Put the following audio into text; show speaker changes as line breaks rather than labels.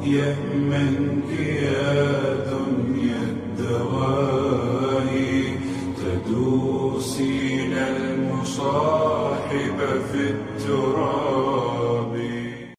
يأمنك يا دنيا الدواهي، تدوسين المصاحب في التراب